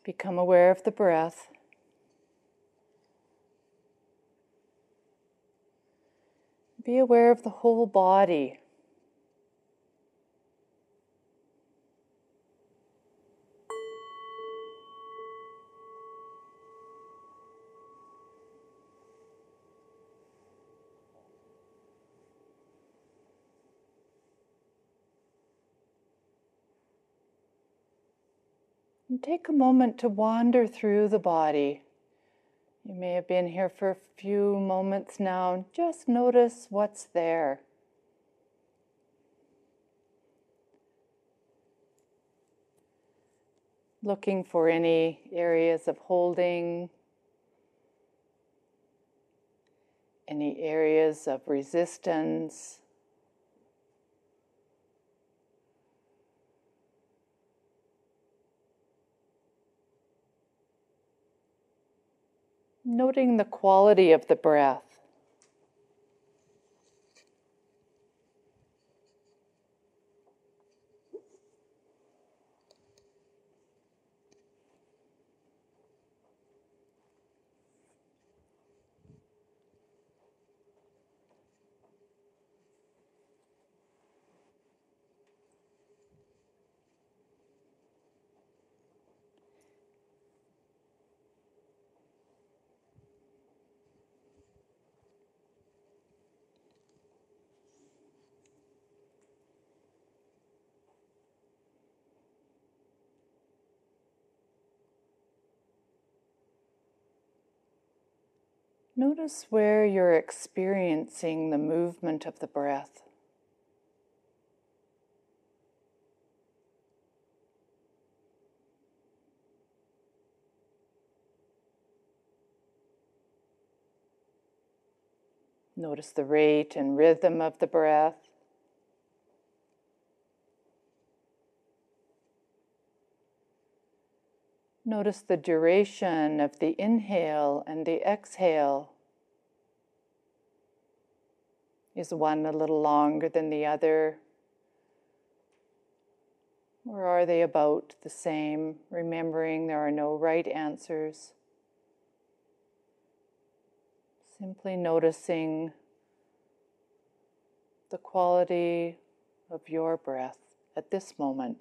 Become aware of the breath. Be aware of the whole body. And take a moment to wander through the body. You may have been here for a few moments now. Just notice what's there. Looking for any areas of holding, any areas of resistance. Noting the quality of the breath. Notice where you're experiencing the movement of the breath. Notice the rate and rhythm of the breath. Notice the duration of the inhale and the exhale. Is one a little longer than the other? Or are they about the same? Remembering there are no right answers. Simply noticing the quality of your breath at this moment.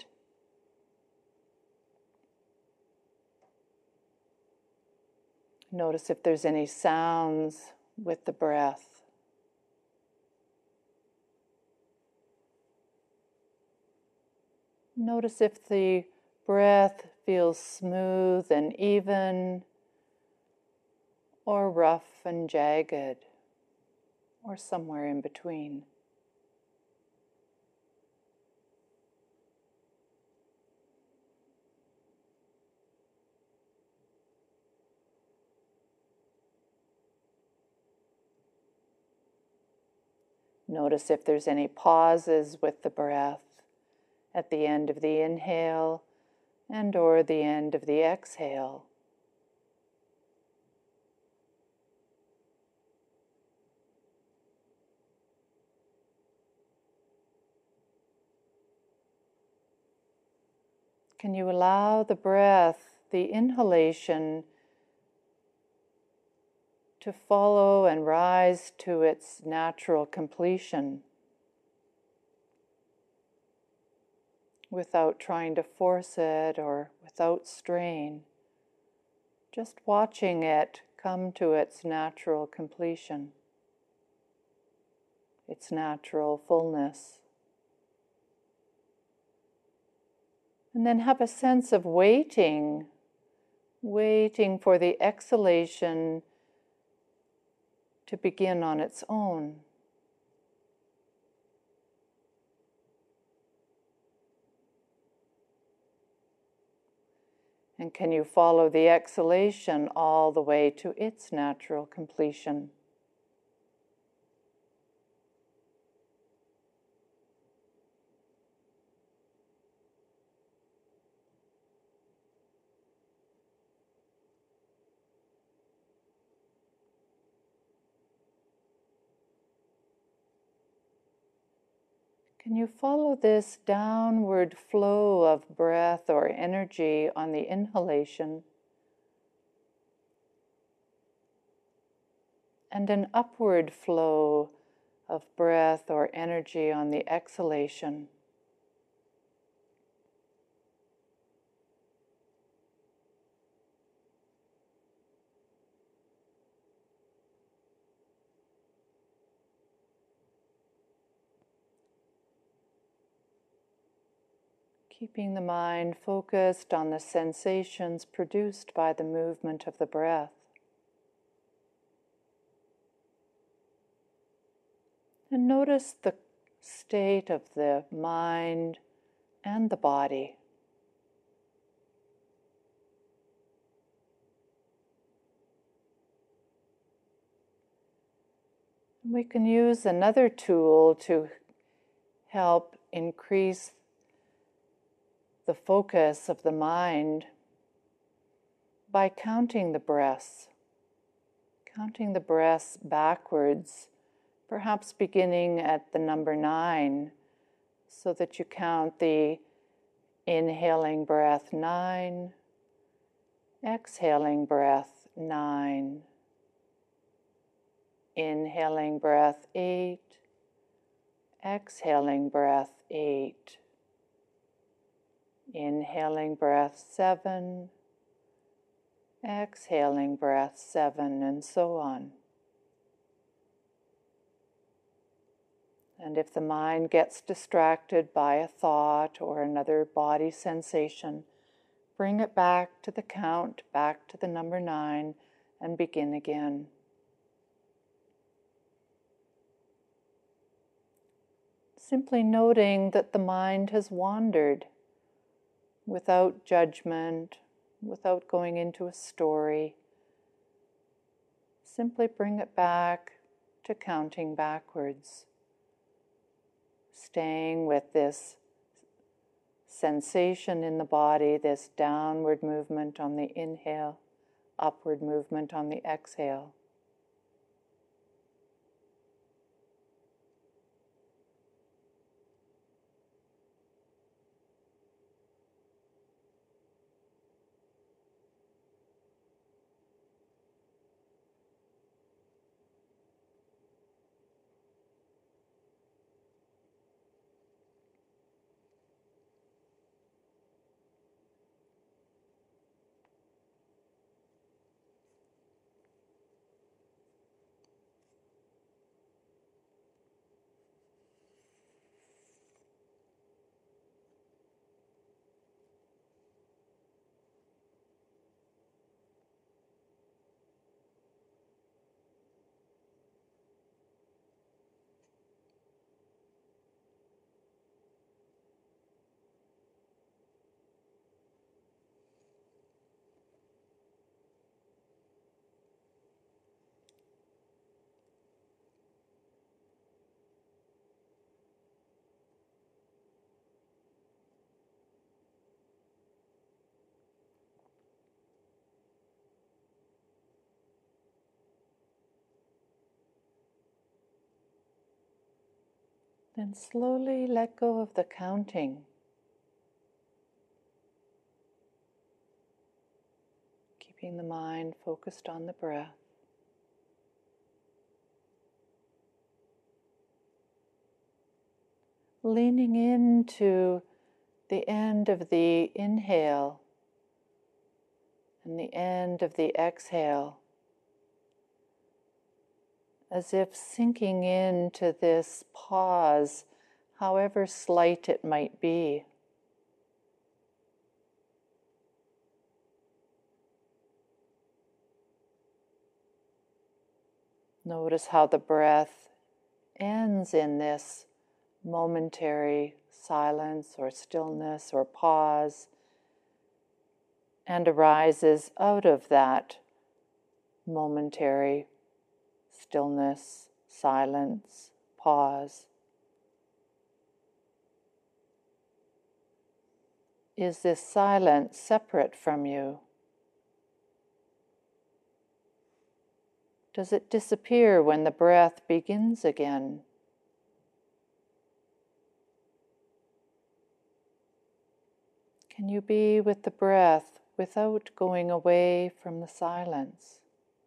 Notice if there's any sounds with the breath. Notice if the breath feels smooth and even, or rough and jagged, or somewhere in between. Notice if there's any pauses with the breath at the end of the inhale and or the end of the exhale. Can you allow the breath, the inhalation, to follow and rise to its natural completion without trying to force it or without strain, just watching it come to its natural completion, its natural fullness. And then have a sense of waiting for the exhalation to begin on its own. And can you follow the exhalation all the way to its natural completion? Can you follow this downward flow of breath or energy on the inhalation and an upward flow of breath or energy on the exhalation? Keeping the mind focused on the sensations produced by the movement of the breath. And notice the state of the mind and the body. We can use another tool to help increase the focus of the mind by counting the breaths backwards, perhaps beginning at the number 9, so that you count the inhaling breath 9, exhaling breath 9, inhaling breath 8, exhaling breath 8, inhaling breath 7, exhaling breath 7, and so on. And if the mind gets distracted by a thought or another body sensation, bring it back to the count, back to the number 9, and begin again. Simply noting that the mind has wandered without judgment, without going into a story. Simply bring it back to counting backwards, staying with this sensation in the body, this downward movement on the inhale, upward movement on the exhale. Then slowly let go of the counting. Keeping the mind focused on the breath. Leaning into the end of the inhale and the end of the exhale, as if sinking into this pause, however slight it might be. Notice how the breath ends in this momentary silence or stillness or pause and arises out of that momentary stillness, silence, pause. Is this silence separate from you? Does it disappear when the breath begins again? Can you be with the breath without going away from the silence?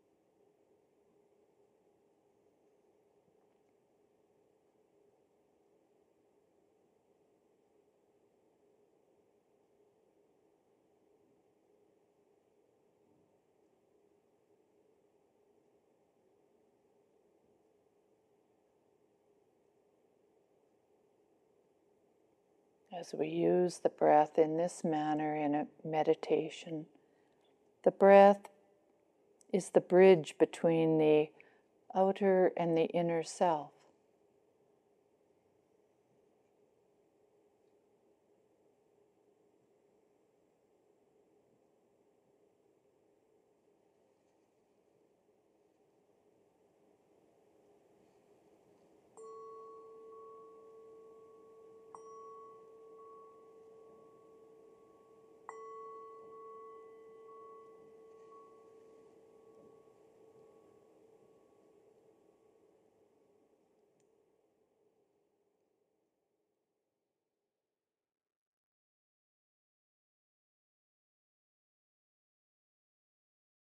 As we use the breath in this manner in a meditation, the breath is the bridge between the outer and the inner self.